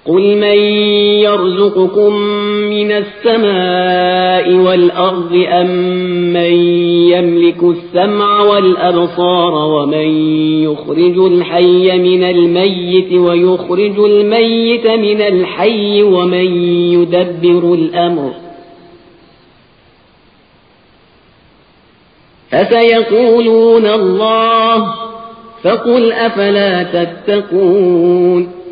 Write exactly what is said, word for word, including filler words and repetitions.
قل من يرزقكم من السماء والأرض أم من يملك السمع والأبصار ومن يخرج الحي من الميت ويخرج الميت من الحي ومن يدبر الأمر فسيقولون الله فقل أفلا تتقون